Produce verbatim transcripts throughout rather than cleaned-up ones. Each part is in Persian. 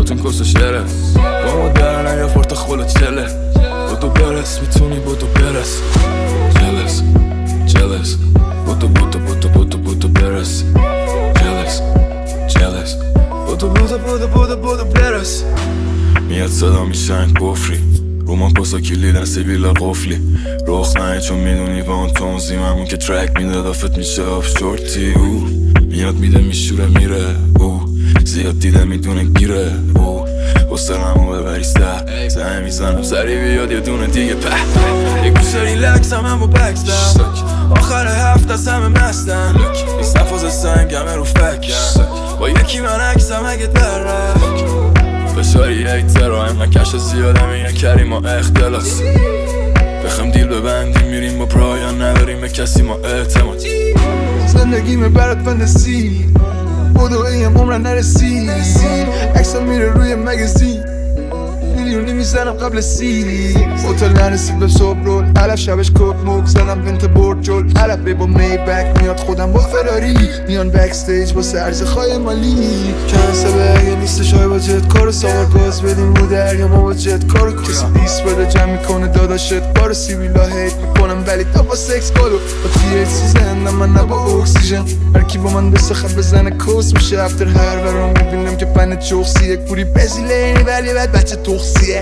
خودتون کسش داره با ما در نیا فورت خلا چله بودو برس میتونی بودو برس jealous jealous بودو بودو بودو بودو بودو برس jealous jealous بودو بودو بودو بودو بودو برس میاد صدا میشن گفری رومان کسا کلیدن سیبیلا قفلی رخ نهی چون میدونی با اون تونزیم همون که ترک میده دافت میشه آف شورتی او میاد میده میشوره میره او زیاد دیده میدونه گیره او حسنمو ببری سر زنه میزنم سری بیاد یه دونه دیگه په یه گوشه ریلکس هم همو بکستم آخر هفت از همه مستم این صفاز سنگمه رو فکم با یکی من عکسم اگه در فشاری ایتر و همه کش زیاده میگن کریم و اختلاس بخم دیل ببندیم میریم با پرایان نداریم به کسی ما اعتماد زندگیمه برات فندسی بودو ایم عمرن نرسی اکسال میره روی مگزین میلیونی میزنم قبل سی اوتل نرسید به صبح رول علف شبش کپ موک زدم بنت برد جل علف با می بک میاد خودم با فراری میان بک استیج با سرز خواهی مالی کنسه به اگه نیستش های با جت کارو ساور گاز بدیم رو دریا ما با جت کارو کسی دیست بده جمع میکنه داداشت بارو سیویلا هیت میکنم ولی تا با سکس کالو با تی ایچ سی زندم من نه با اکسیژن هرکی با من بسخه بزنه کوس میشه افتر هر ورام میبینم که پنه چوخسی یک پوری بزیلینی ولی بعد بچه توخسیه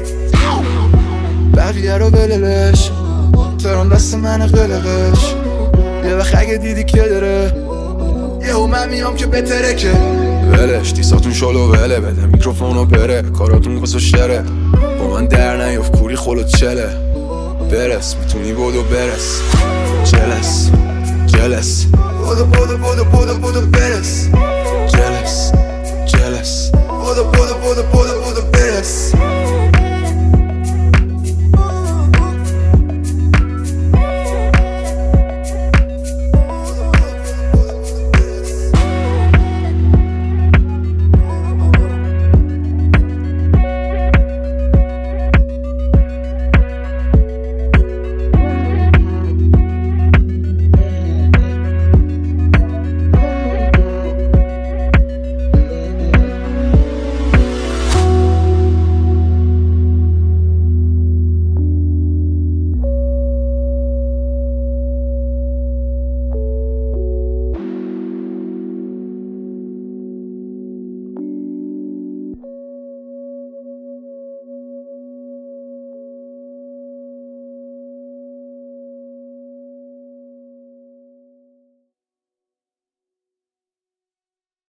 بقیه رو بللش تران دست من قلقش یه وقت اگه دیدی که داره یه او من میام که بهتره که ولش دیساتون شلو وله بده میکروفونو بره کاراتون کسو شره با من در نیاف کوری خلو چله برس میتونی بودو برس جلس جلس بودو بودو بودو بودو بودو برس جلس جلس بودو بودو بودو بودو